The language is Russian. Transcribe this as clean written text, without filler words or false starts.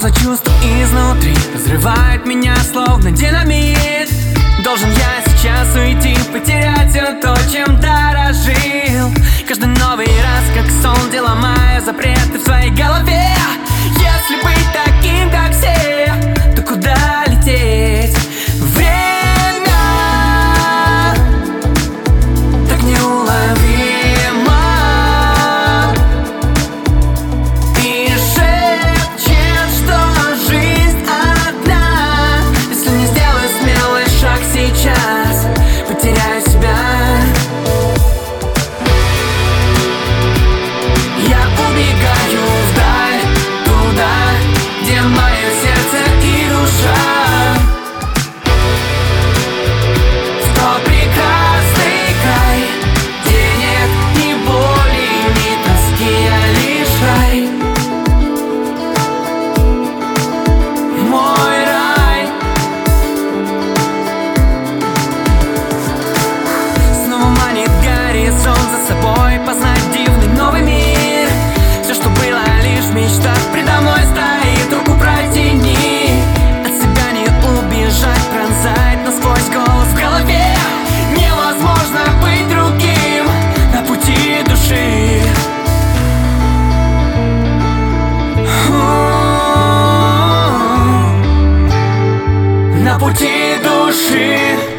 Масло чувств изнутри разрывает меня словно динамит. Должен я сейчас уйти, потерять все то, чем дорожил. Каждый новый раз, как сон, где ломаю запреты в своей голове. Если быть таким, как все, то куда лететь? Время так неуловимо и шепчет, что жизнь одна. Если не сделаю смелый шаг сейчас, потеряю себя. Я убегаю вдаль, туда, где мое сердце и душа. В тот прекрасный край, где нет ни боли, ни тоски, а лишь рай. Мой рай. Снова манит горизонт за собой, познать дивный новый мир. Все, что было лишь в мечтах, предо мной стоит, руку протяни. От себя не убежать, пронзает насквозь голос в голове. Невозможно быть другим на пути души. На пути души.